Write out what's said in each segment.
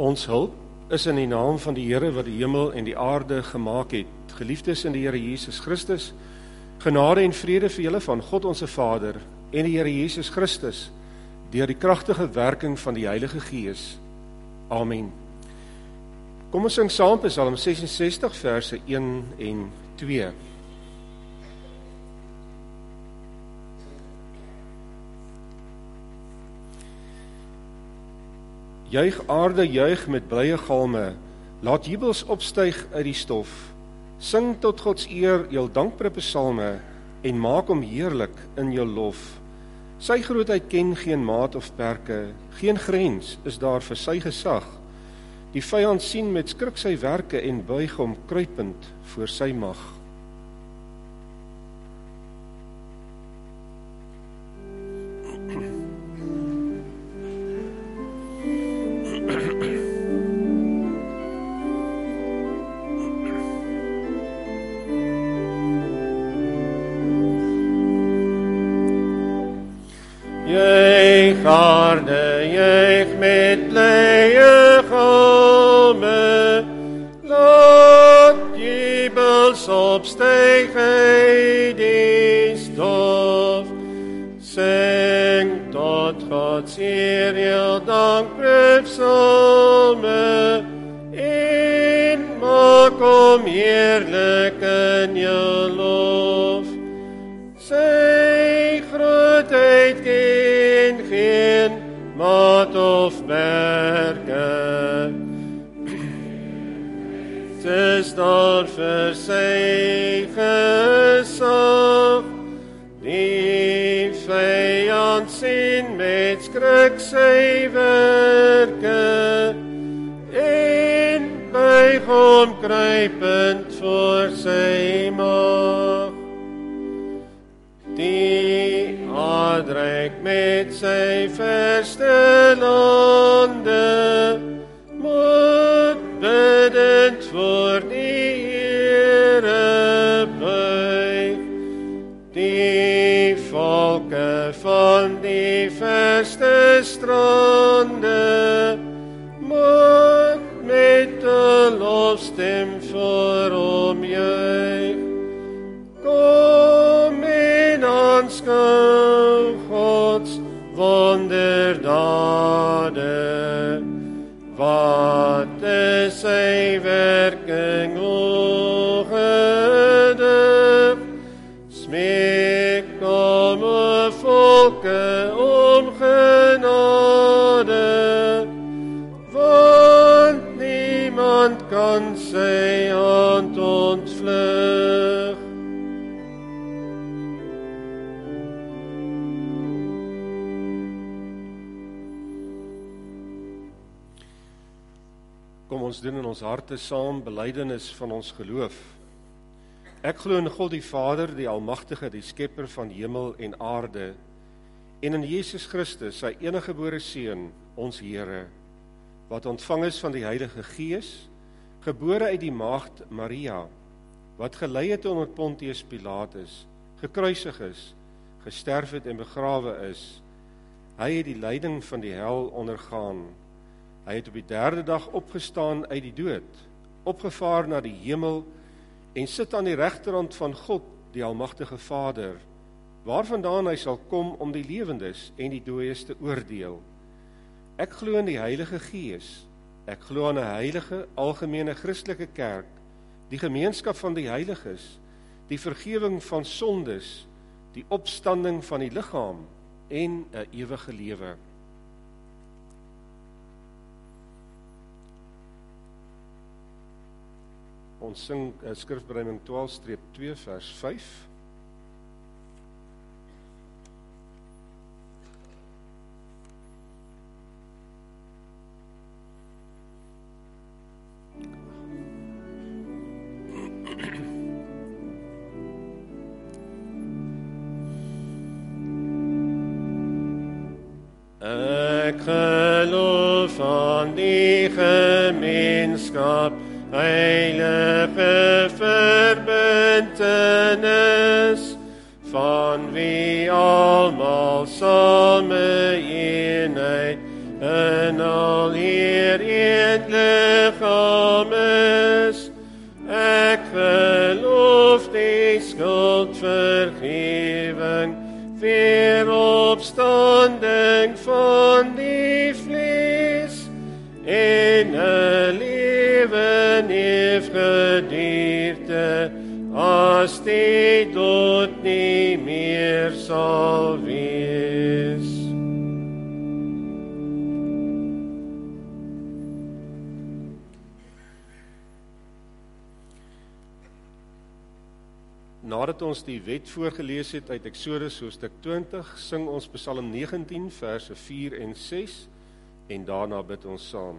Ons hulp is in die naam van die Here wat die hemel en die aarde gemaak het. Geliefdes in die Here Jesus Christus, genade en vrede vir julle van God ons Vader en die Here Jesus Christus, deur die kragtige werking van die Heilige Gees. Amen. Kom ons sing saam Psalm 66 verse 1 en 2. Juig aarde, juig met blye galme, laat jubels opstyg uit die stof. Sing tot Gods eer jou dankbare psalme en maak hom heerlik in jou lof. Sy grootheid ken geen maat of perke, geen grens is daar vir sy gesag. Die vyand sien met skrik sy werke en buig hom kruipend voor sy mag. Juich aarde, juich met blye galme, laat jubels opstyg uit die stof. Sing tot Gods eer jou dankbare psalme en maak hom heerlik in jou lof. Sy grootheid ken geen maat of berge. Dis daar vir sy gesag. Die vyand sien met skrik sy werke en buig hom kruipend voor sy mag. Die aardryk met sy verste lande moet bidend voor die Here buig. Die volke van die verste strande moet met 'n lofstem voor hom juig. Kom en aanskou Gods wonderdade, wat is sy werking ongedig. Smeek om 'n volke om genade, want niemand kan sy hand ontvlug. Kom ons doen in ons harte saam belydenis van ons geloof. Ek glo in God die Vader, die Almagtige, die Skepper van hemel en aarde, en in Jesus Christus, sy eniggebore Seun, ons Here, wat ontvang is van die Heilige Gees, gebore uit die maagd Maria, wat gelei het onder Pontius Pilatus, gekruisig is, gesterf het en begrawe is. Hy het die lyding van die hel ondergaan. Hy het op die 3de dag opgestaan uit die dood, opgevaar na die hemel en sit aan die regterhand van God, die Almagtige Vader, waarvandaan hy sal kom om die lewendes en die dooies te oordeel. Ek glo in die Heilige Gees, ek glo aan 'n heilige, algemene Christelike kerk, die gemeenskap van die heiliges, die vergifnis van sondes, die opstanding van die liggaam en 'n ewige lewe. Ons sing skrifbereiding 12-2 vers 5. Ek geloof aan die gemeenskap, heilige verbintenis, van wie almal same eenheid, in al eer of die skuldvergewing, weeropstanding van die vlees, en 'n lewe eeuwiggeduurde, as die dood nie meer sal wees. Nadat ons die wet voorgelees het uit Eksodus hoofstuk 20, sing ons Psalm 19 verse 4 en 6 en daarna bid ons saam.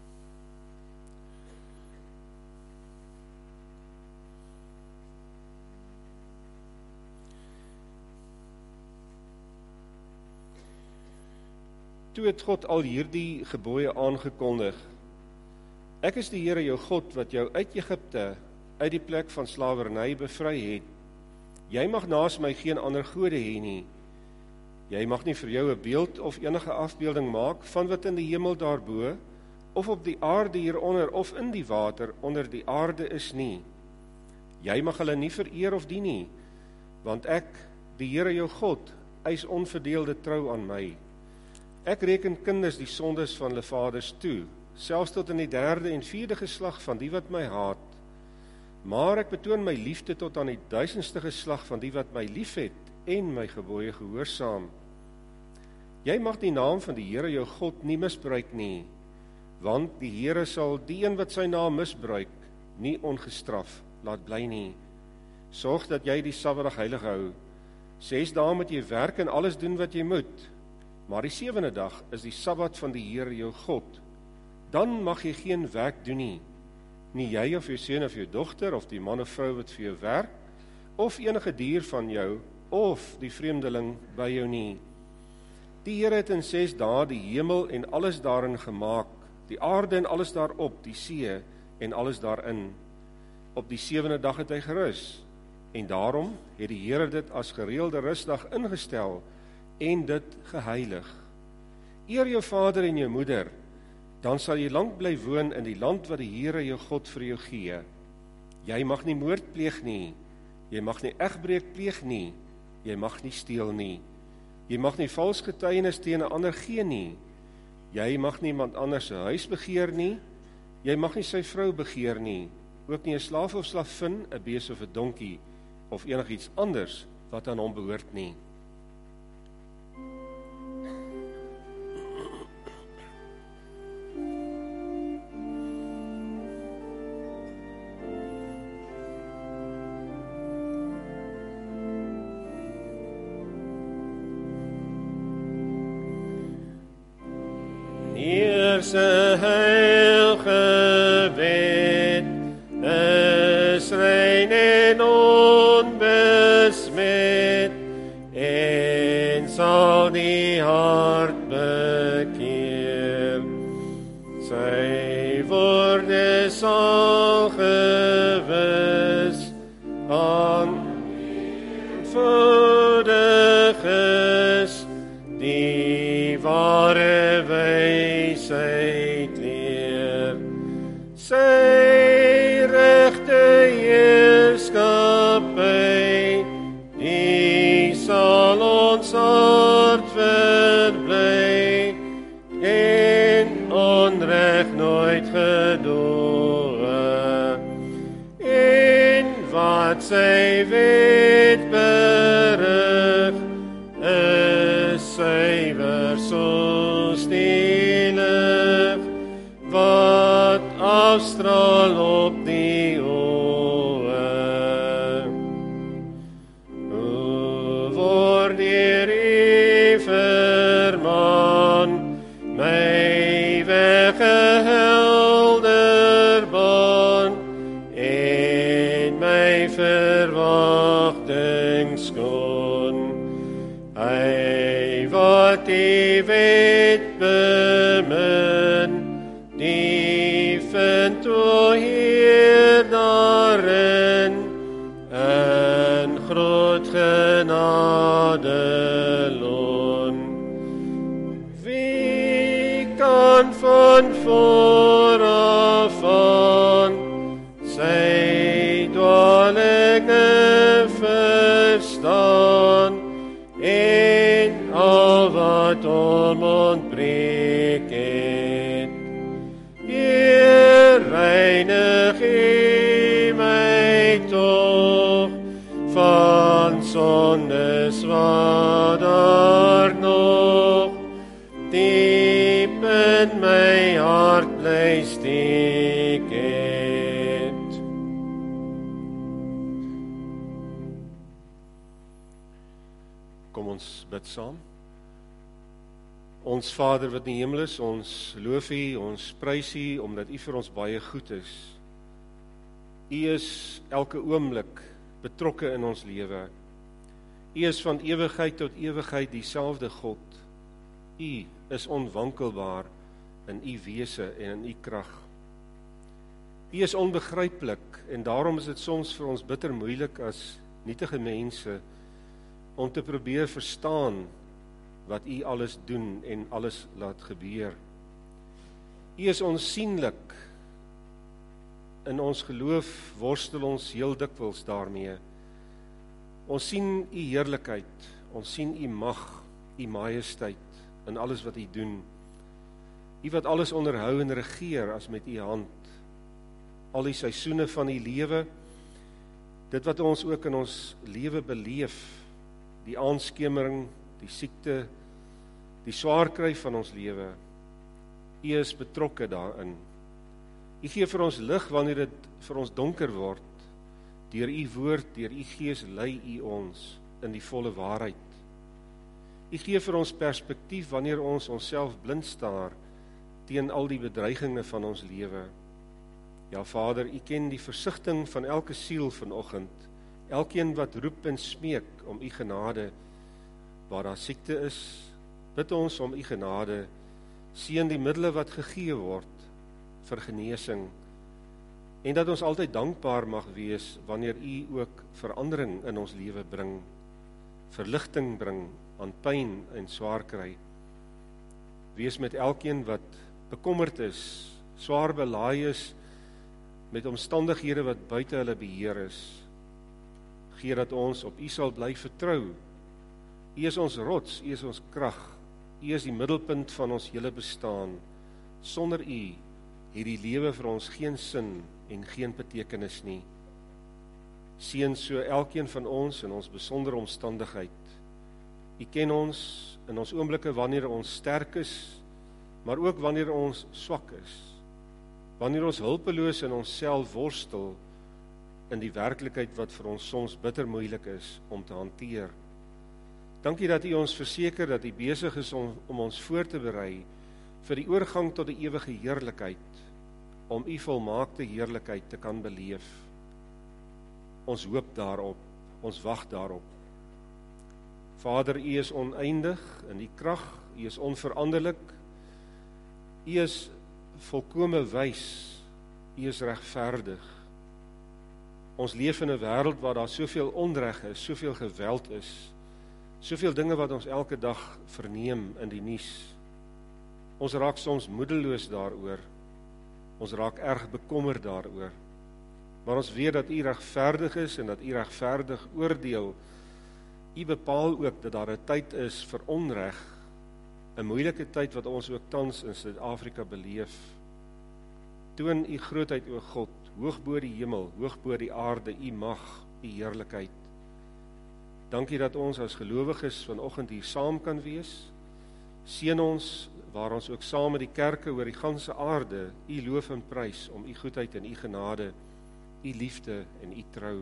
Toe het God al hierdie gebooie aangekondig. Ek is die Here jou God wat jou uit Egipte, uit die plek van slawerny bevry het. Jy mag naas my geen ander gode hê nie. Jy mag nie vir jou 'n beeld of enige afbeelding maak van wat in die hemel daarbo, of op die aarde hieronder, of in die water onder die aarde is nie. Jy mag hulle nie vereer of dien nie, want ek, die Here jou God, eis onverdeelde trou aan my. Ek reken kinders die sondes van hulle vaders toe, selfs tot in die 3de en 4de geslag van die wat my haat. Maar ek betoon my liefde tot aan die 1000ste geslag van die wat my liefhet en my gebooie gehoorsaam. Jy mag die naam van die Here jou God nie misbruik nie, want die Here sal die een wat sy naam misbruik, nie ongestraf laat bly nie. Sorg dat jy die Sabbatdag heilig hou. 6 dae moet jy werk en alles doen wat jy moet, maar die 7de dag is die Sabbat van die Here jou God. Dan mag jy geen werk doen nie. Nie jy of jou seun of jou dogter, of die man of vrou wat vir jou werk, of enige dier van jou, of die vreemdeling by jou nie. Die Here het in 6 dae die hemel en alles daarin gemaak, die aarde en alles daarop, die see en alles daarin. Op die 7de dag het hy gerus, en daarom het die Here dit as gereelde rusdag ingestel, en dit geheilig. Eer jou vader en jou moeder, dan sal jy lank bly woon in die land wat die Here jou God vir jou gee. Jy mag nie moord pleeg nie, jy mag nie egbreek pleeg nie, jy mag nie steel nie, jy mag nie vals getuienis teen 'n ander gee nie, jy mag nie iemand anders se huis begeer nie, jy mag nie sy vrou begeer nie, ook nie 'n slaaf of slavin, 'n bees of 'n donkie, of enigiets anders wat aan hom behoort nie. Se heilige wet is rein en onbesmet, en sal die hart bekeer. Sy woorde sal gewis aanvoudig is, die ware wysheid leer. Sy regte heerskappy, die sal ons hart verbly, en onreg nooit gedoe. En wat sy wet berig, is suiwer soos die lig, wat afstraal op die oë. O word deur U vermaan, my weg 'n helder baan, en my verwagting skoon. Hy wat die wet bemin, die vind o Heer daarin, en groot genade loon. Wie kan van vooraf aan sy dwalinge storm ontbreek het. Heer, reinig U my tog van sondes wat daar nog diep in my hart bly steek het. Kom ons bid saam. Ons Vader wat in die hemel is, ons loof U, ons prys U, omdat U vir ons baie goed is. U is elke oomblik betrokke in ons lewe. U is van ewigheid tot ewigheid dieselfde God. U is onwankelbaar in U wese en in U krag. U is onbegryplik en daarom is dit soms vir ons bitter moeilik as nietige mense om te probeer verstaan wat U alles doen en alles laat gebeur. U is onsienlik. In ons geloof worstel ons heel dikwels daarmee. Ons sien U heerlikheid, ons sien U mag, U majesteit in alles wat U doen. U wat alles onderhou en regeer as met U hand. Al die seisoene van U lewe, dit wat ons ook in ons lewe beleef, die aanskemering, die siekte, die swaar kry van ons lewe. U is betrokke daarin. U gee vir ons lig wanneer dit vir ons donker word. Deur U woord, deur U Gees lei U ons in die volle waarheid. U gee vir ons perspektief wanneer ons onsself blind staar teen al die bedreigings van ons lewe. Ja Vader, U ken die versigtiging van elke siel vanoggend, elkeen wat roep en smeek om U genade. Waar daar siekte is, bid ons om U genade, seën die middele wat gegee word vir genesing, en dat ons altyd dankbaar mag wees wanneer U ook verandering in ons lewe bring, verligting bring aan pyn en swaar kry. Wees met elkeen wat bekommerd is, swaar belaai is met omstandighede wat buite hulle beheer is. Gee dat ons op U sal bly vertrou. U is ons rots, U is ons krag, U is die middelpunt van ons hele bestaan. Sonder U hierdie lewe vir ons geen sin en geen betekenis nie. Seën so elkeen van ons in ons besondere omstandigheid. U ken ons in ons oomblikke wanneer ons sterk is, maar ook wanneer ons swak is. Wanneer ons hulpeloos in onsself worstel in die werklikheid wat vir ons soms bitter moeilik is om te hanteer. Dankie dat U ons verseker dat U besig is om ons voor te berei vir die oorgang tot die ewige heerlikheid, om U volmaakte heerlikheid te kan beleef. Ons hoop daarop, ons wag daarop. Vader, U is oneindig in U krag, U is onveranderlik, U is volkome wys, U is regverdig. Ons leef in 'n wêreld waar daar soveel onreg is, soveel geweld is, soveel dinge wat ons elke dag verneem in die nuus. Ons raak soms moedeloos daaroor, ons raak erg bekommerd daaroor, maar ons weet dat U regverdig is en dat U regverdig oordeel. U bepaal ook dat daar 'n tyd is vir onreg, 'n moeilike tyd wat ons ook tans in Suid-Afrika beleef. Toon U grootheid, o God, hoog bo die hemel, hoog bo die aarde, U mag, U heerlikheid. Dankie dat ons as gelowiges vanoggend hier saam kan wees. Seën ons waar ons ook saam met die kerke oor die ganse aarde U loof en prys om U goedheid en U genade, U liefde en U trou.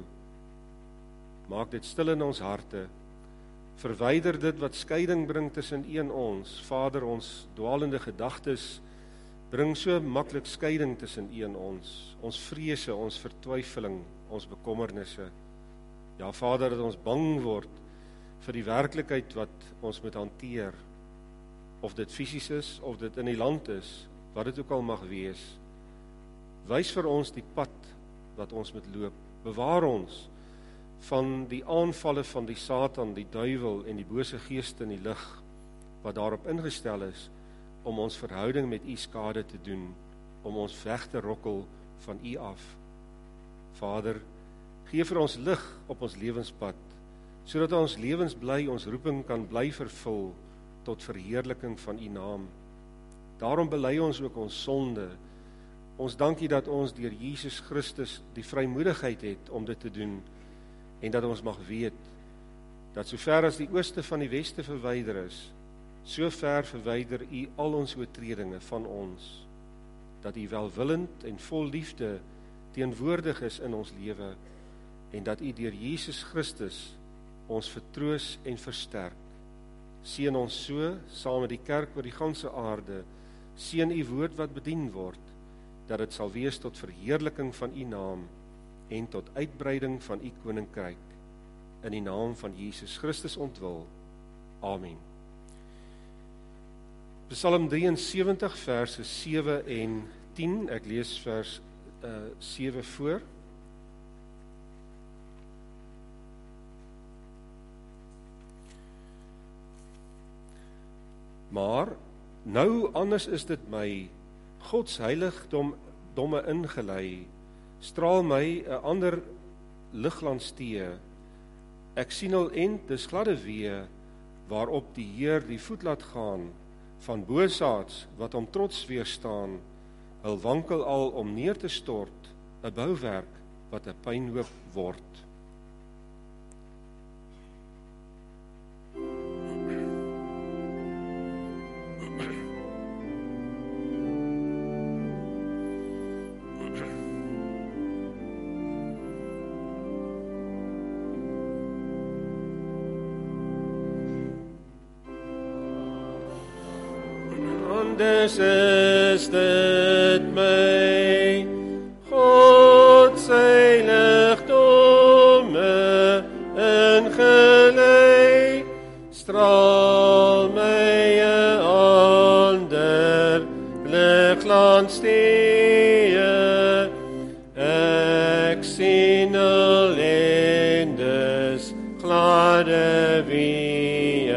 Maak dit stil in ons harte. Verwyder dit wat skeiding bring tussen U en ons. Vader, ons dwaalende gedagtes bring so maklik skeiding tussen U en ons. Ons vrese, ons vertwyfeling, ons bekommernisse. Ja, Vader, dat ons bang word vir die werklikheid wat ons moet hanteer. Of dit fisies is, of dit in die land is, wat dit ook al mag wees. Wys vir ons die pad wat ons moet loop. Bewaar ons van die aanvalle van die Satan, die duiwel en die bose geeste in die lig, wat daarop ingestel is, om ons verhouding met U skade te doen, om ons weg te rokkel van U af. Vader, gee vir ons lig op ons lewenspad, sodat ons lewens bly ons roeping kan bly vervul, tot verheerliking van U naam. Daarom bely ons ook ons sonde. Ons dankie dat ons deur Jesus Christus die vrymoedigheid het om dit te doen, en dat ons mag weet, dat so ver as die ooste van die weste verwyder is, so ver verwyder U al ons oortredinge van ons, dat U welwillend en vol liefde teenwoordig is in ons lewe, en dat U deur Jesus Christus ons vertroos en versterk. Seën ons so, saam met die kerk oor die ganse aarde, seën U woord wat bedien word, dat dit sal wees tot verheerliking van U naam, en tot uitbreiding van U koninkryk, in die naam van Jesus Christus ontwil. Amen. Psalm 73 verse 7 en 10, ek lees vers 7 voor. Maar nou anders is dit my, Gods heiligdomme ingelei, straal my 'n ander ligglans tee. Ek sien al end dis gladde wee, waarop die Heer die voet laat gaan, van boosaards wat hom trots weerstaan, hul wankel al om neer te stort, 'n bouwerk wat 'n pynhoop word. Dis is dit my, God sy ligdomme ingelei, straal my 'n ander ligglans tee. Ek sien ellendes gladde wee,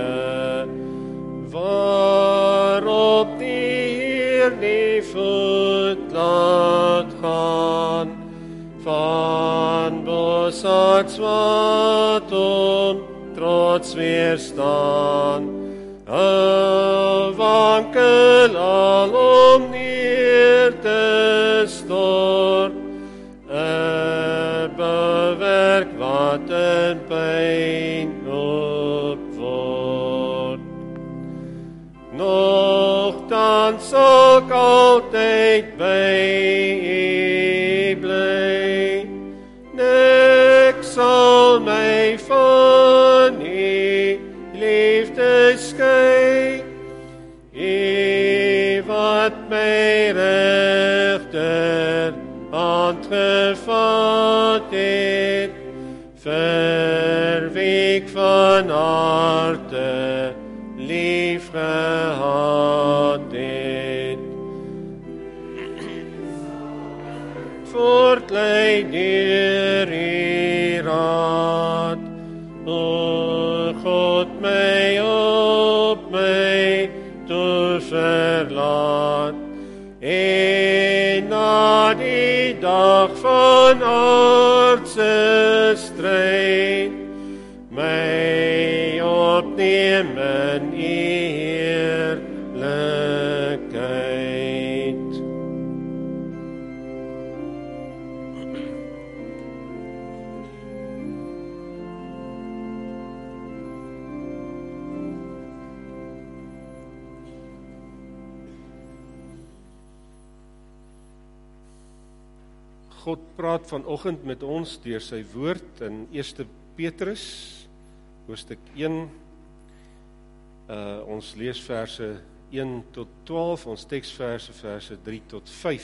waarop die voet laat gaan, van boosaards wat hom trots weerstaan, 'n wankel al om neer te stort, 'n bouwerk wat in pynhoop word. Nogtans sal ek altyd by U bly, niks sal my van U liefde skei. U wat my regter hand gevat het, vir wie ek van harte lief gehad het. Voortlei deur U raad, o God my op my toe verlaat, en na die dag van aardse stryd, my opneem in U heerlikheid. God praat vanoggend met ons deur sy woord in 1 Petrus, hoofstuk 1. Ons lees verse 1 tot 12, ons teksverse verse 3 tot 5.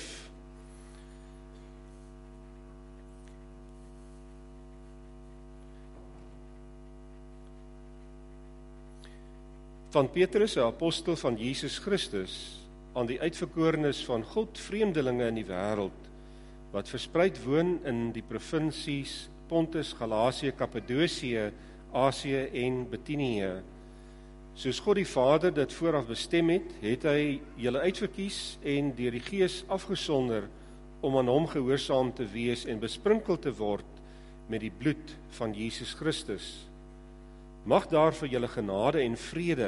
Van Petrus, 'n apostel van Jesus Christus, aan die uitverkorenes van God, vreemdelinge in die wêreld, wat verspreid woon in die provinsies Pontus, Galasië, Kappadosie, Asië en Bitinië. Soos God die Vader dit vooraf bestem het, het hy julle uitverkies en deur die Gees afgesonder om aan hom gehoorsaam te wees en besprinkel te word met die bloed van Jesus Christus. Mag daar vir julle genade en vrede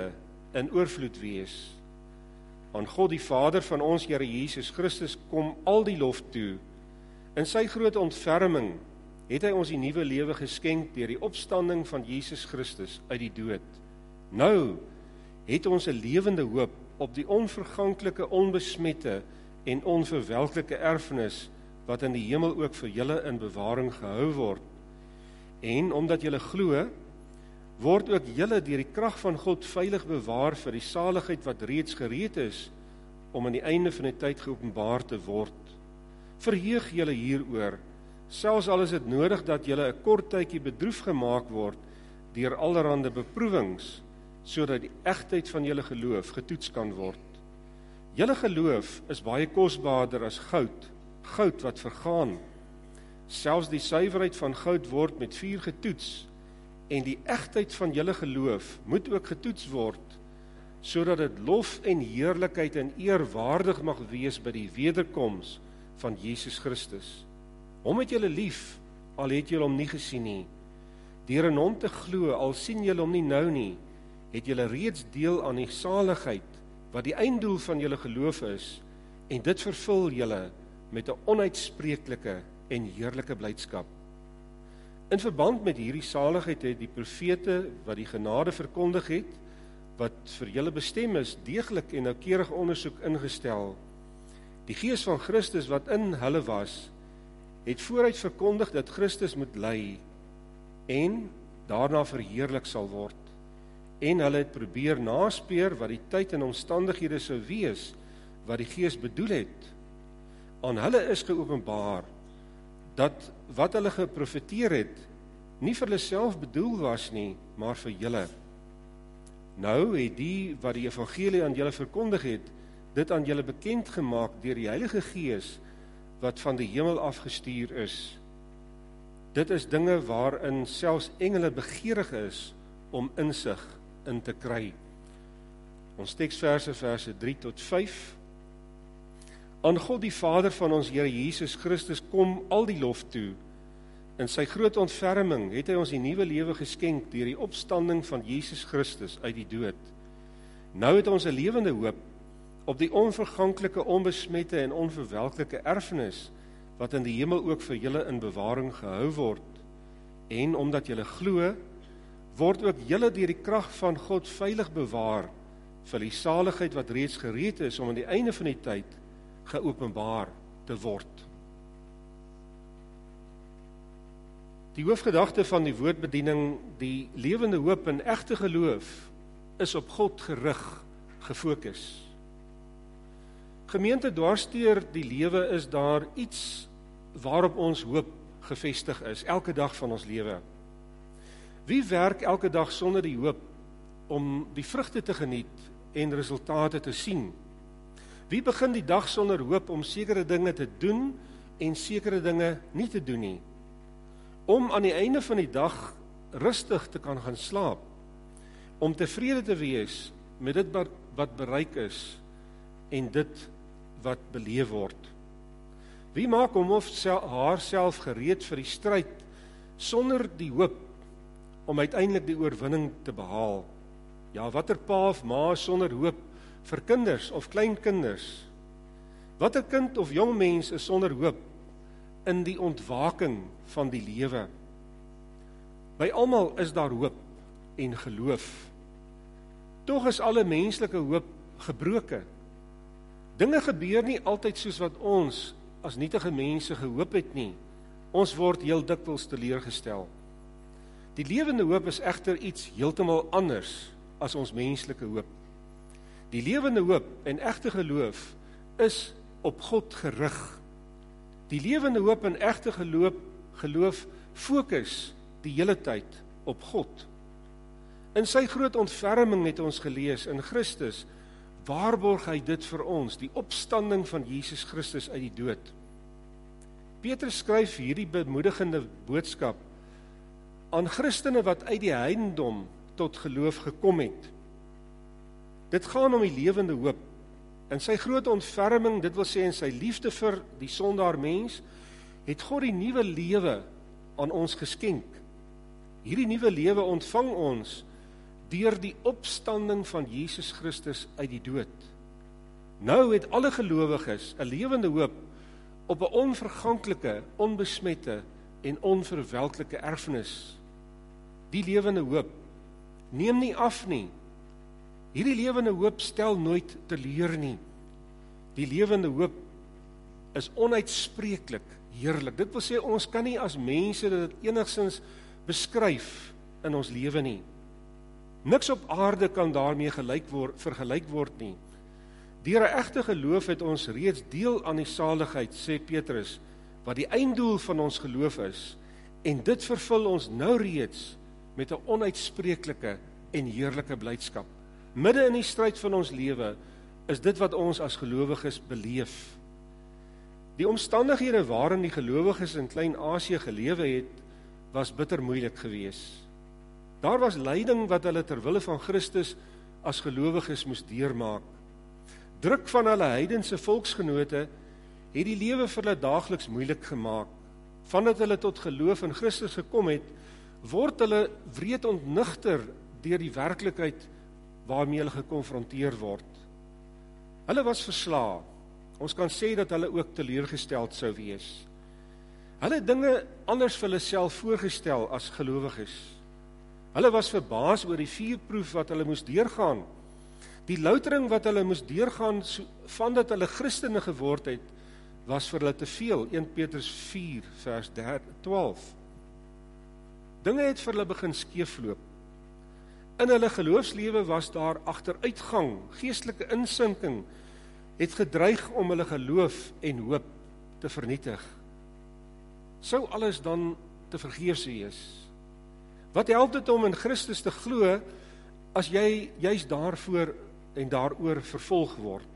in oorvloed wees. Aan God die Vader van ons Here Jesus Christus kom al die lof toe. In sy groot ontferming het hy ons die nuwe lewe geskenk deur die opstanding van Jesus Christus uit die dood. Nou het ons 'n lewende hoop op die onverganklike, onbesmette en onverwelklike erfenis wat in die hemel ook vir julle in bewaring gehou word. En omdat julle glo, word ook julle deur die krag van God veilig bewaar vir die saligheid wat reeds gereed is om aan die einde van die tyd geopenbaar te word. Verheug julle hieroor, selfs al is dit nodig dat julle 'n kort tydjie bedroef gemaak word deur allerhande beproewings, sodat die egtheid van julle geloof getoets kan word. Julle geloof is baie kosbaarder as goud wat vergaan. Selfs die suiwerheid van goud word met vuur getoets, en die egtheid van julle geloof moet ook getoets word, sodat dit lof en heerlikheid en eer waardig mag wees by die wederkoms van Jesus Christus. Hom het julle lief, al het julle hom nie gesien nie. Deur in hom te glo, al sien julle hom nie nou nie, het julle reeds deel aan die saligheid, wat die einddoel van julle geloof is, en dit vervul julle met 'n onuitspreeklike en heerlike blydskap. In verband met hierdie saligheid het die profete wat die genade verkondig het, wat vir julle bestem is, deeglik en noukeurig ondersoek ingestel. Die Gees van Christus wat in hulle was, het vooruit verkondig dat Christus moet ly en daarna verheerlik sal word. En hulle het probeer naspeur wat die tyd en omstandighede sou wees, wat die Gees bedoel het. Aan hulle is geopenbaar dat wat hulle geprofeteer het, nie vir hulle self bedoel was nie, maar vir julle. Nou het die wat die evangelie aan julle verkondig het, dit aan julle bekend gemaak deur die Heilige Gees, wat van die hemel afgestuur is. Dit is dinge waarin selfs engele begeerig is om insig in te kry. Ons teksverse, verse 3 tot 5. Aan God die Vader van ons Here Jesus Christus kom al die lof toe. In sy groot ontferming het hy ons die nuwe lewe geskenk deur die opstanding van Jesus Christus uit die dood. Nou het ons 'n lewende hoop op die onverganklike, onbesmette en onverwelklike erfenis wat in die hemel ook vir julle in bewaring gehou word. En omdat julle glo, word ook julle deur die krag van God veilig bewaar vir die saligheid wat reeds gereed is om aan die einde van die tyd geopenbaar te word. Die hoofgedagte van die woordbediening, die lewende hoop en egte geloof, is op God gerig, gefokus. Gemeente, dwarsteer die lewe is daar iets waarop ons hoop gevestig is, elke dag van ons lewe. Wie werk elke dag sonder die hoop om die vrugte te geniet en resultate te sien? Wie begin die dag sonder hoop om sekere dinge te doen en sekere dinge nie te doen nie? Om aan die einde van die dag rustig te kan gaan slaap, om tevrede te wees met dit wat bereik is en dit wat beleef word. Wie maak hom of haarself gereed vir die stryd sonder die hoop om uiteindelik die oorwinning te behaal? Ja, watter pa of ma sonder hoop vir kinders of kleinkinders? Watter kind of jong mens is sonder hoop in die ontwaking van die lewe? By almal is daar hoop en geloof. Tog is alle menslike hoop gebroke. Dinge gebeur nie altyd soos wat ons as nietige mense gehoop het nie. Ons word heel dikwels teleurgestel. Die lewende hoop is egter iets heeltemal anders as ons menslike hoop. Die lewende hoop en egte geloof is op God gerig. Die lewende hoop en egte geloof fokus die hele tyd op God. In sy groot ontferming het ons gelees in Christus, waarborg hy dit vir ons, die opstanding van Jesus Christus uit die dood. Petrus skryf hierdie bemoedigende boodskap aan Christene wat uit die heidendom tot geloof gekom het. Dit gaan om die lewende hoop. In sy groot ontferming, dit wil sê in sy liefde vir die sondaar mens, het God die nuwe lewe aan ons geskenk. Hierdie nuwe lewe ontvang ons deur die opstanding van Jesus Christus uit die dood. Nou het alle gelowiges 'n lewende hoop op 'n onverganklike, onbesmette en onverwelklike erfenis. Die lewende hoop neem nie af nie. Hierdie lewende hoop stel nooit teleur nie. Die lewende hoop is onuitspreeklik heerlik. Dit wil sê, ons kan nie as mense dit enigsins beskryf in ons lewe nie. Niks op aarde kan daarmee vergelyk word nie. Deur 'n egte geloof het ons reeds deel aan die saligheid, sê Petrus, wat die einddoel van ons geloof is, en dit vervul ons nou reeds met 'n onuitspreeklike en heerlike blydskap. Midde in die stryd van ons lewe is dit wat ons as gelowiges beleef. Die omstandighede waarin die gelowiges in Klein-Asië gelewe het, was bitter moeilik geweest. Daar was lyding wat hulle ter wille van Christus as gelowiges moes deurmaak. Druk van hulle heidense volksgenote het die lewe vir hulle daagliks moeilik gemaak. Vandat hulle tot geloof in Christus gekom het, word hulle wreed ontnigter deur die werklikheid waarmee hulle gekonfronteer word. Hulle was verslae. Ons kan sê dat hulle ook teleurgesteld sou wees. Hulle het dinge anders vir hulle self voorgestel as gelowiges. Hulle was verbaas oor die vuurproef wat hulle moes deurgaan. Die loutering wat hulle moes deurgaan vandat hulle Christene geword het, was vir hulle te veel. 1 Petrus 4 vers 12. Dinge het vir hulle begin skeefloop. In hulle geloofslewe was daar agteruitgang, geestelike insinking, het gedreig om hulle geloof en hoop te vernietig. Sou alles dan te vergeefs wees? Wat help dit om in Christus te glo, as jy juist daarvoor en daaroor vervolg word?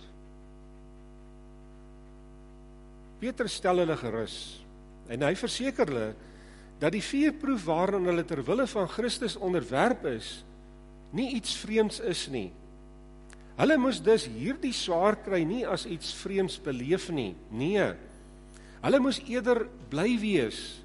Petrus stel hulle gerus, en hy verseker hulle, dat die vuurproef waarin hulle ter wille van Christus onderwerp is, nie iets vreemds is nie. Hulle moes dus hierdie swaar kry nie as iets vreemds beleef nie. Nee, hulle moes eerder bly wees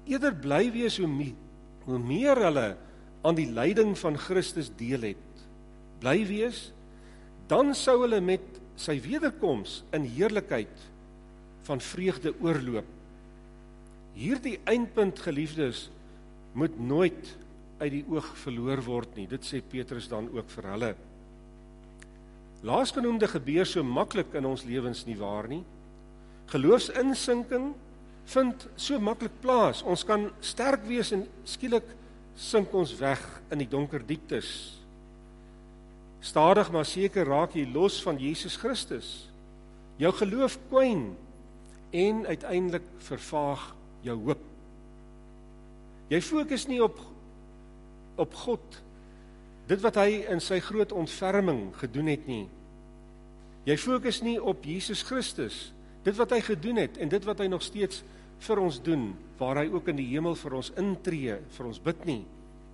hoe meer hulle aan die lyding van Christus deel het. Bly wees, dan sou hulle met sy wederkoms in heerlikheid van vreugde oorloop. Hierdie eindpunt, geliefdes, moet nooit uit die oog verloor word nie. Dit sê Petrus dan ook vir hulle. Laasgenoemde gebeur so maklik in ons lewens nie waar nie. Geloofsinsinking vind so maklik plaas. Ons kan sterk wees en skielik sink ons weg in die donker dieptes. Stadig maar seker raak jy los van Jesus Christus. Jou geloof kwyn en uiteindelik vervaag jou hoop. Jy fokus nie op God, dit wat hy in sy groot ontferming gedoen het nie. Jy fokus nie op Jesus Christus, dit wat hy gedoen het en dit wat hy nog steeds vir ons doen, waar hy ook in die hemel vir ons intree, vir ons bid nie.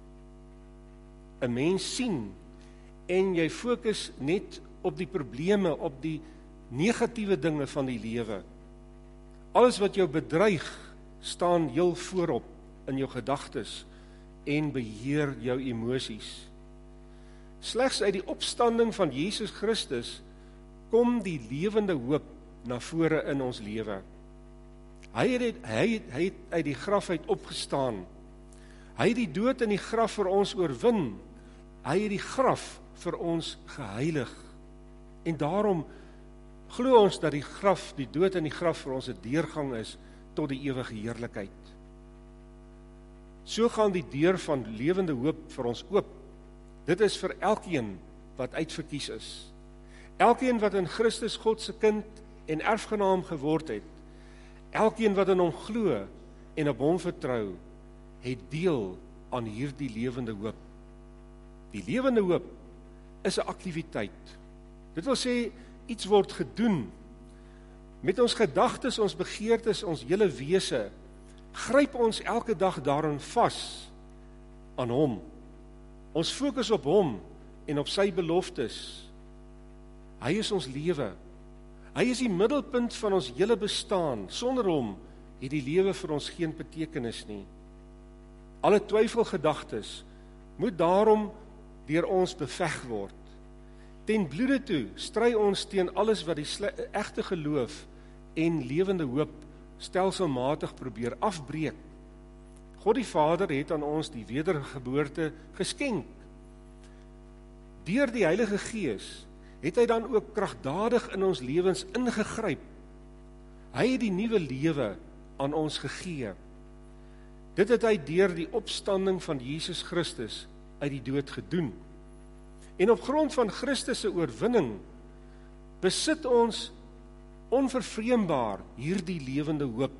'n Mens sien en jy fokus net op die probleme, op die negatiewe dinge van die lewe. Alles wat jou bedreig, staan heel voorop in jou gedagtes en beheer jou emosies. Slegs uit die opstanding van Jesus Christus kom die lewende hoop na vore in ons lewe. Hy het uit die graf uit opgestaan. Hy het die dood in die graf vir ons oorwin. Hy het die graf vir ons geheilig. En daarom glo ons dat die dood in die graf vir ons 'n deurgang is tot die ewige heerlikheid. So gaan die deur van lewende hoop vir ons oop. Dit is vir elkeen wat uitverkies is. Elkeen wat in Christus God se kind en erfgenaam geword het. Elkeen wat in hom glo en op hom vertrou, het deel aan hierdie lewende hoop. Die lewende hoop is 'n aktiwiteit. Dit wil sê, iets word gedoen. Met ons gedagtes, ons begeertes, ons hele wese, gryp ons elke dag daarin vas aan hom. Ons fokus op hom en op sy beloftes. Hy is ons lewe. Hy is die middelpunt van ons hele bestaan. Sonder hom het die lewe vir ons geen betekenis nie. Alle twyfelgedagtes moet daarom deur ons beveg word. Ten bloede toe stry ons teen alles wat die egte geloof en lewende hoop stelselmatig probeer afbreek. God die Vader het aan ons die wedergeboorte geskenk. Deur die Heilige Gees het hy dan ook kragtadig in ons lewens ingegryp. Hy het die nuwe lewe aan ons gegee. Dit het hy deur die opstanding van Jesus Christus uit die dood gedoen. En op grond van Christus se oorwinning besit ons onvervreembaar hierdie lewende hoop.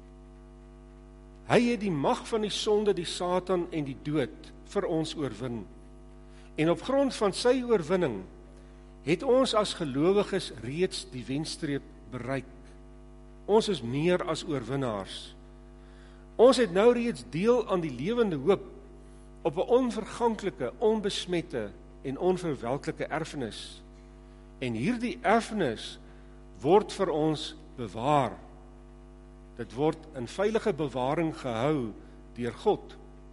Hy het die mag van die sonde, die Satan en die dood vir ons oorwin. En op grond van sy oorwinning het ons as gelowiges reeds die wenstreep bereik. Ons is meer as oorwinnaars. Ons het nou reeds deel aan die lewende hoop op 'n onverganklike, onbesmette en onverwelklike erfenis. En hierdie erfenis word vir ons bewaar. Dit word in veilige bewaring gehou deur God.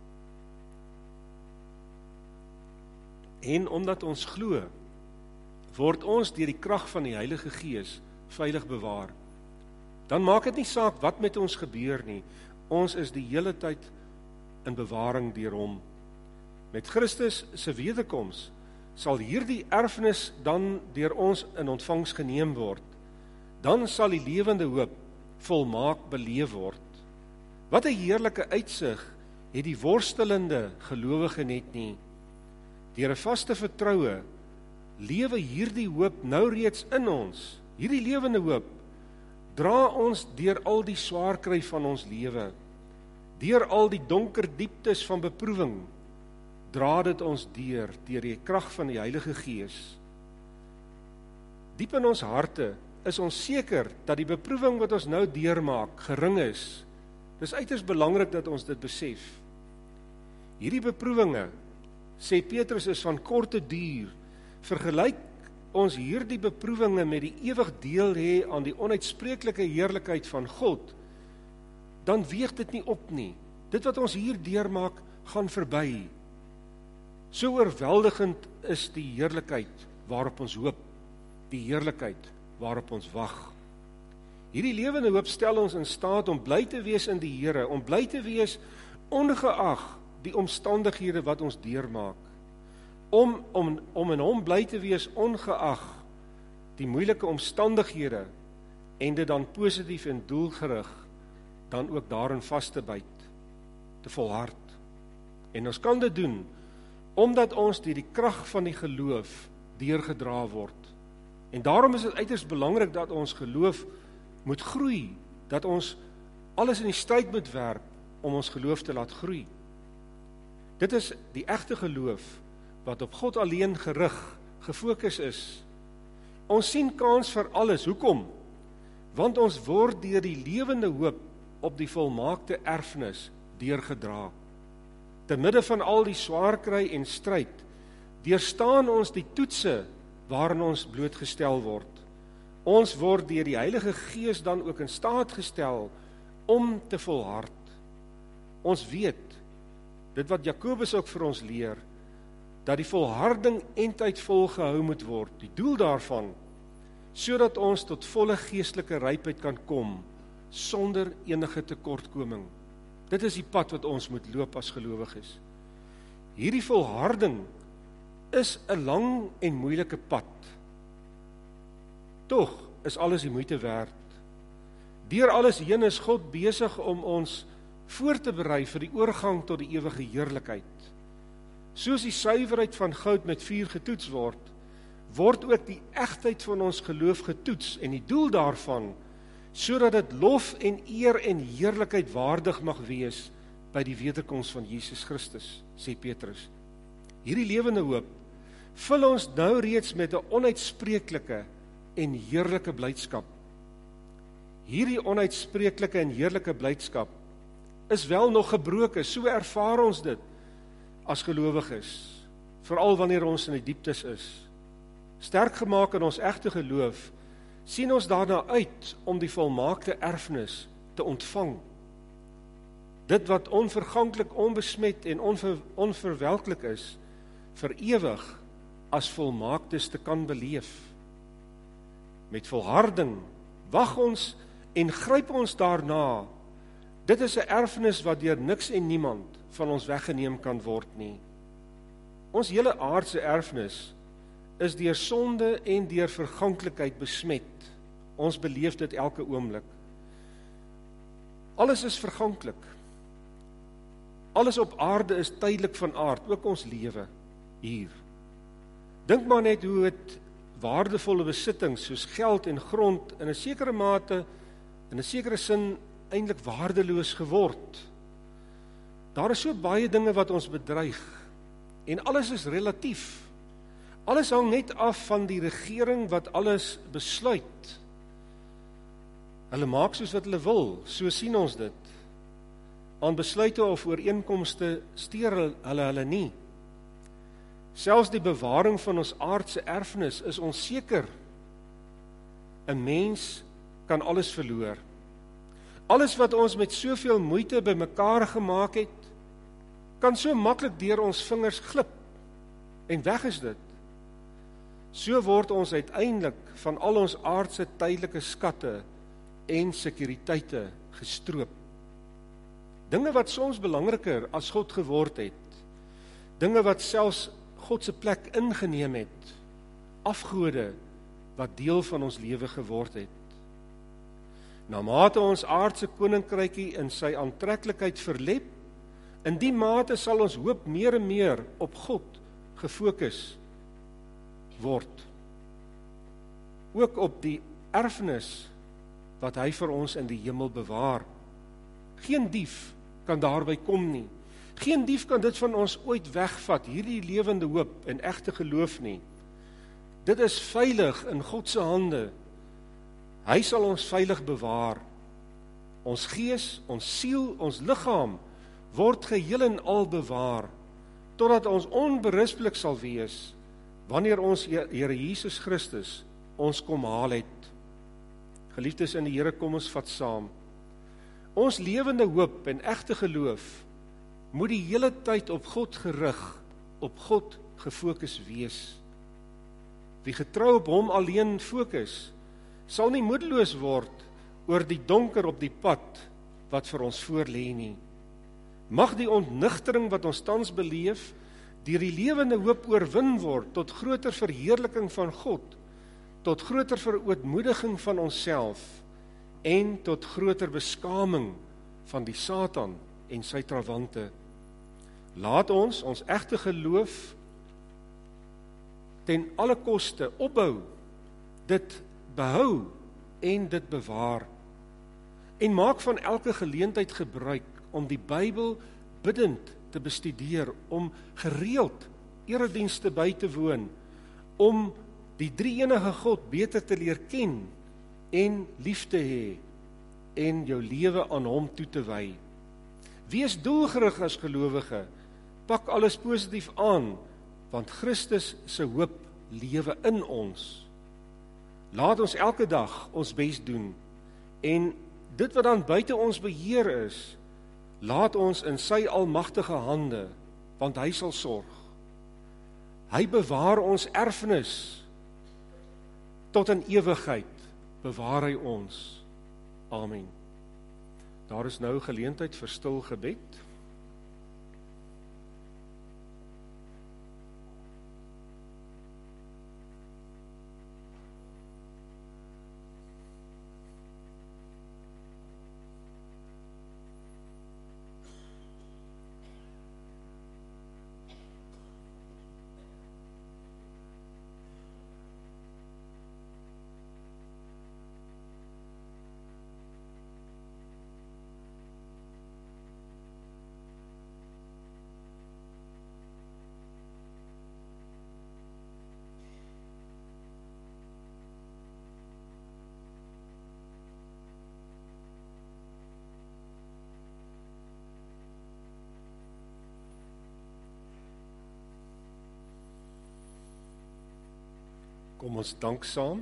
En omdat ons glo, word ons deur die krag van die Heilige Gees veilig bewaar. Dan maak dit nie saak wat met ons gebeur nie. Ons is die hele tyd in bewaring deur hom. Met Christus se wederkoms sal hierdie erfenis dan deur ons in ontvangs geneem word. Dan sal die lewende hoop volmaak beleef word. Wat 'n heerlike uitsig het die worstelende gelowige net nie. Deur 'n vaste vertroue lewe hierdie hoop nou reeds in ons. Hierdie lewende hoop dra ons deur al die swaar kry van ons lewe. Deur al die donker dieptes van beproewing dra dit ons deur die krag van die Heilige Gees. Diep in ons harte is ons seker dat die beproewing wat ons nou deurmaak gering is. Dis uiters belangrik dat ons dit besef. Hierdie beproewinge, sê Petrus, is van korte duur. Vergelyk ons hierdie beproewinge met die ewig deel hê aan die onuitspreeklike heerlikheid van God, dan weeg dit nie op nie. Dit wat ons hier deurmaak, gaan verby. So oorweldigend is die heerlikheid waarop ons hoop, die heerlikheid waarop ons wag. Hierdie lewende hoop stel ons in staat om bly te wees in die Here, om bly te wees ongeag die omstandighede wat ons deurmaak. Om in hom bly te wees ongeag die moeilike omstandighede en dit dan positief en doelgerig dan ook daarin vas te byt, te volhard. En ons kan dit doen omdat ons deur die krag van die geloof deurgedra word. En daarom is dit uiters belangrik dat ons geloof moet groei, dat ons alles in die stryd moet werp om ons geloof te laat groei. Dit is die egte geloof wat op God alleen gerig, gefokus is. Ons sien kans vir alles. Hoekom? Want ons word deur die lewende hoop op die volmaakte erfenis deurgedra. Te midde van al die swaar kry en stryd, deurstaan ons die toetse waarin ons blootgestel word. Ons word deur die Heilige Gees dan ook in staat gestel om te volhard. Ons weet, dit wat Jakobus ook vir ons leer, dat die volharding eindtyd volgehou moet word, die doel daarvan, sodat ons tot volle geestelike rypheid kan kom, sonder enige tekortkoming. Dit is die pad wat ons moet loop as gelowiges. Hierdie volharding is 'n lang en moeilike pad. Tog is alles die moeite werd. Deur alles heen is God besig om ons voor te berei vir die oorgang tot die ewige heerlikheid. Soos die suiwerheid van goud met vuur getoets word, word ook die egtheid van ons geloof getoets en die doel daarvan, sodat dit lof en eer en heerlikheid waardig mag wees by die wederkoms van Jesus Christus, sê Petrus. Hierdie lewende hoop vul ons nou reeds met 'n onuitspreeklike en heerlike blydskap. Hierdie onuitspreeklike en heerlike blydskap is wel nog gebroken, so ervaar ons dit as gelowiges, veral wanneer ons in die dieptes is. Sterk gemaak in ons egte geloof, sien ons daarna uit om die volmaakte erfenis te ontvang. Dit wat onverganklik, onbesmet en onverwelklik is, vir ewig as volmaaktes te kan beleef. Met volharding wag ons en gryp ons daarna. Dit is 'n erfenis wat deur niks en niemand van ons weggeneem kan word nie. Ons hele aardse erfenis is deur sonde en deur verganklikheid besmet. Ons beleef dit elke oomblik. Alles is verganklik. Alles op aarde is tydelik van aard, ook ons lewe hier. Dink maar net hoe het waardevolle besittings soos geld en grond in 'n sekere mate, in 'n sekere sin eintlik waardeloos geword. Daar is so baie dinge wat ons bedreig en alles is relatief. Alles hang net af van die regering wat alles besluit. Hulle maak soos wat hulle wil, so sien ons dit. Aan besluite of ooreenkomste steur hulle nie. Selfs die bewaring van ons aardse erfenis is onseker. 'n Mens kan alles verloor. Alles wat ons met soveel moeite bymekaar gemaak het, kan so maklik deur ons vingers glip en weg is dit. So word ons uiteindelik van al ons aardse tydelike skatte en sekuriteite gestroop. Dinge wat soms belangriker as God geword het, dinge wat selfs God se plek ingeneem het, afgode wat deel van ons lewe geword het. Na mate ons aardse koninkrykie in sy aantreklikheid verlep, in die mate sal ons hoop meer en meer op God gefokus word. Ook op die erfenis wat hy vir ons in die hemel bewaar. Geen dief kan daarby kom nie. Geen dief kan dit van ons ooit wegvat, hierdie lewende hoop en egte geloof nie. Dit is veilig in God se hande. Hy sal ons veilig bewaar. Ons gees, ons siel, ons liggaam word geheel en al bewaar, totdat ons onberispelik sal wees, wanneer ons Here Jesus Christus ons kom haal het. Geliefdes in die Here, kom ons vat saam. Ons lewende hoop en egte geloof moet die hele tyd op God gerig, op God gefokus wees. Wie getrou op hom alleen fokus, sal nie moedeloos word oor die donker op die pad wat vir ons voorlê nie. Mag die ontnigtering wat ons tans beleef, deur die lewende hoop oorwin word tot groter verheerliking van God, tot groter verootmoediging van onsself en tot groter beskaming van die Satan en sy trawante. Laat ons egte geloof ten alle koste opbou, dit behou en dit bewaar. En maak van elke geleentheid gebruik om die Bybel biddend te bestudeer, om gereeld eredienste by te woon, om die drie-enige God beter te leer ken en lief te hê en jou lewe aan hom toe te wy. Wees doelgerig as gelowige, pak alles positief aan, want Christus se hoop lewe in ons. Laat ons elke dag ons bes doen, en dit wat dan buite ons beheer is, laat ons in sy almagtige hande, want hy sal sorg. Hy bewaar ons erfenis, tot in ewigheid bewaar hy ons. Amen. Daar is nou geleentheid vir stil gebed. Kom ons dank saam.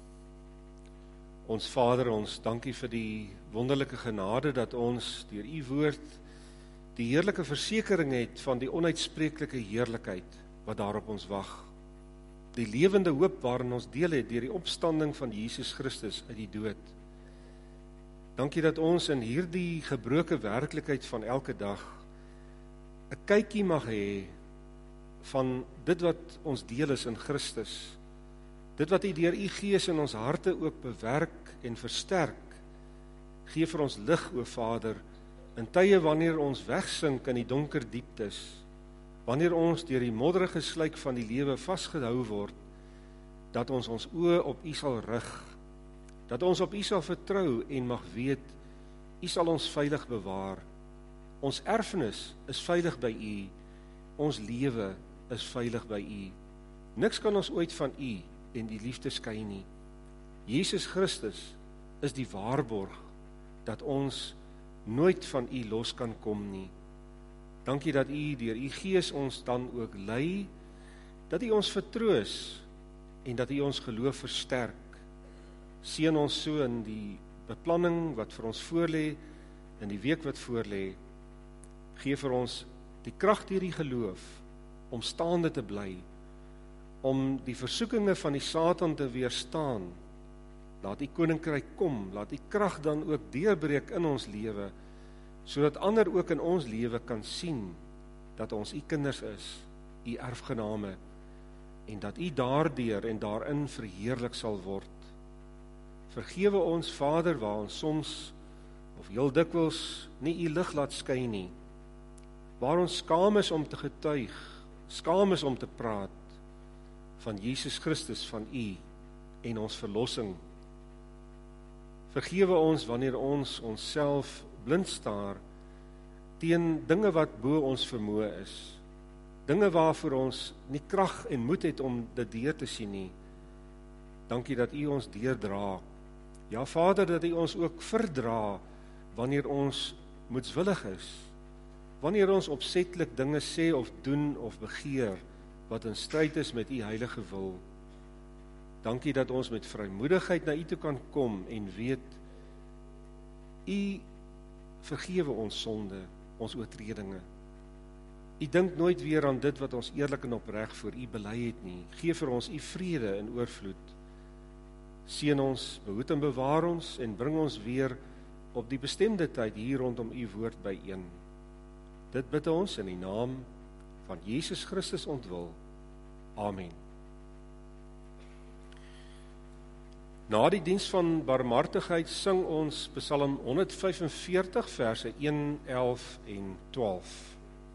Ons Vader, ons dankie vir die wonderlike genade dat ons deur u woord die heerlike versekering het van die onuitspreeklike heerlikheid wat daarop ons wag. Die lewende hoop waarin ons deel het deur die opstanding van Jesus Christus uit die dood. Dankie dat ons in hierdie gebroke werklikheid van elke dag 'n kykie mag hê van dit wat ons deel is in Christus. Dit wat U deur U Gees in ons harte ook bewerk en versterk, gee vir ons lig, o Vader, in tye wanneer ons wegsink in die donker dieptes, wanneer ons deur die modderige sluik van die lewe vasgehou word, dat ons ons oë op U sal rig, dat ons op U sal vertrou en mag weet, U sal ons veilig bewaar. Ons erfenis is veilig by U, ons lewe is veilig by U. Niks kan ons ooit van U en die liefde skei nie. Jesus Christus is die waarborg dat ons nooit van U los kan kom nie. Dankie dat U deur U Gees ons dan ook lei, dat U ons vertroos en dat U ons geloof versterk. Seën ons so in die beplanning wat vir ons voorlê, in die week wat voorlê. Gee vir ons die krag deur die geloof om staande te bly, om die versoekinge van die Satan te weerstaan. Laat U koninkryk kom, laat U krag dan ook deurbreek in ons lewe, sodat ander ook in ons lewe kan sien dat ons U kinders is, U erfgename, en dat U daardeur en daarin verheerlik sal word. Vergewe ons, Vader, waar ons soms of heel dikwels nie U lig laat skyn nie, waar ons skaam is om te getuig, skaam is om te praat van Jesus Christus, van U en ons verlossing. Vergewe ons wanneer ons onsself blind staar teen dinge wat bo ons vermoë is, dinge waarvoor ons nie krag en moed het om dit deur te sien nie. Dankie dat U ons deurdra. Ja, Vader, dat U ons ook verdra wanneer ons moedswillig is, wanneer ons opsetlik dinge sê of doen of begeer wat in stryd is met U heilige wil. Dankie dat ons met vrymoedigheid na U toe kan kom en weet, U vergewe ons sonde, ons oortredinge. U dink nooit weer aan dit wat ons eerlik en opreg voor U bely het nie. Gee vir ons U vrede in oorvloed. Seën ons, behoed en bewaar ons en bring ons weer op die bestemde tyd hier rondom U woord byeen. Dit bid ons in die naam van Jesus Christus ontwil. Amen. Na die diens van barmhartigheid sing ons Psalm 145 verse 1, 11 en 12.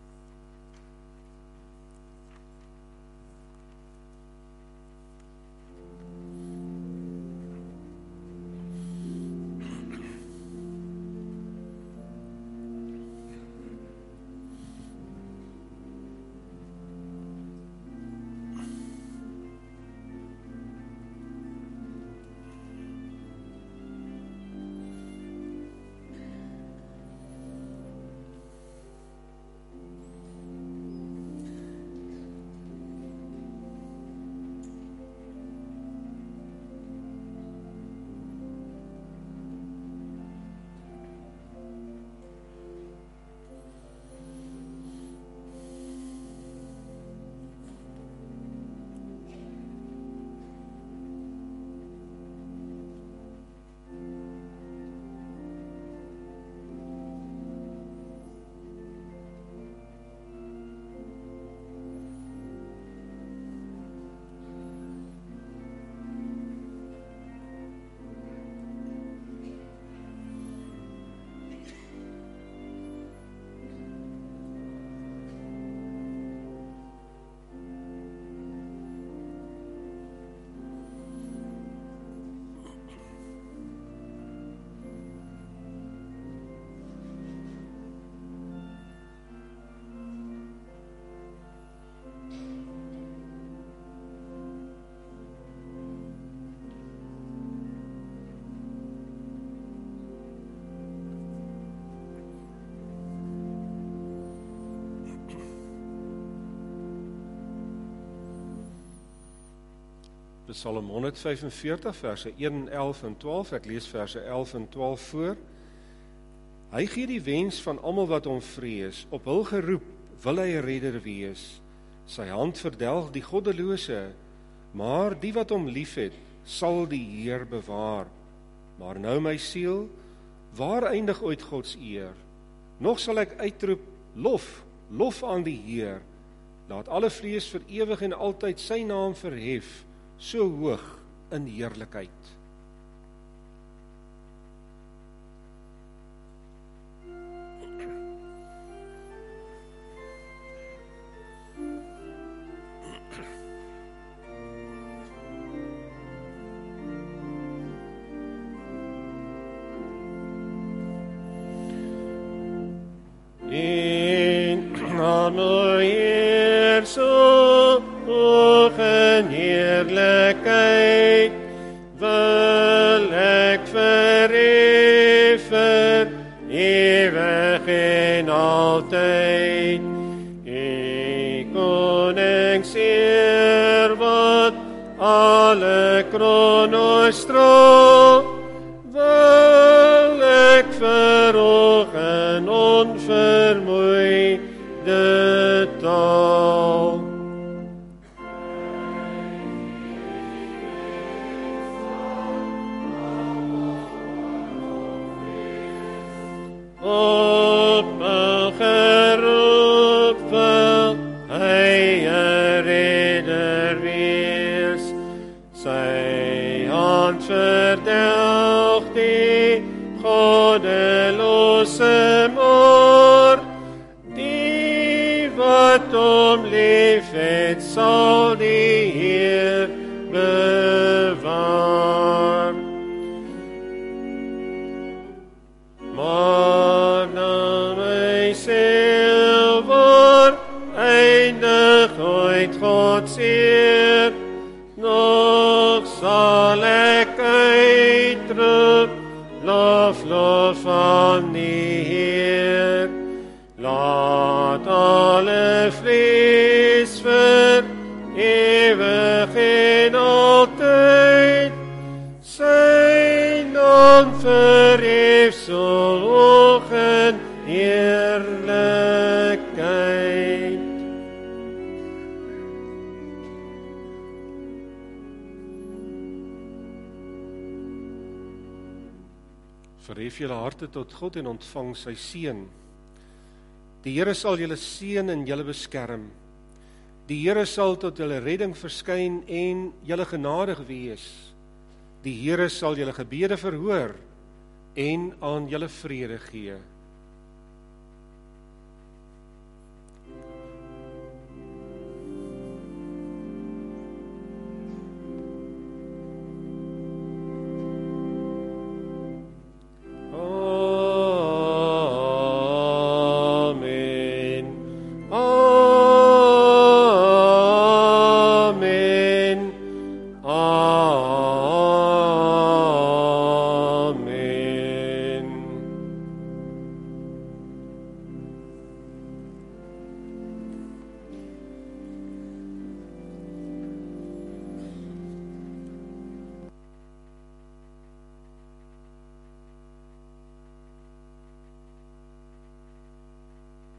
Psalm 145, verse 1, 11 en 12, ek lees verse 11 en 12 voor. Hy gee die wens van almal wat hom vrees, op hul geroep wil hy 'n redder wees. Sy hand verdelg die goddelose, maar die wat hom liefhet, sal die Heer bewaar. Maar nou my siel, waar eindig ooit Gods eer? Nog sal ek uitroep, lof aan die Heer. Laat alle vlees vir ewig en altyd sy naam verhef, so hoog in heerlikheid. So hoog in heerlikheid wil ek verheffen, ewig en altyd. Die koning seer wat alle kroon oorstraal, wil ek verhoog in onvermoeide taal. Op 'n geroep wil hy 'n redder wees, sy hand verdelg die goddelose moord. Die wat hom liefhet, sal die Heer bewaar. Maar na my siel, waar eindig ooit Gods eer? Nog sal ek uitroep, lof aan die Heer. Laat alle vlees vir ewig en altyd sy naam verhef, so hoog in heerlikheid. Verhef julle harte tot God en ontvang sy seën. Die Here sal julle seën en julle beskerm. Die Here sal tot julle redding verskyn en julle genadig wees. Die Here sal julle gebede verhoor en aan julle vrede gee.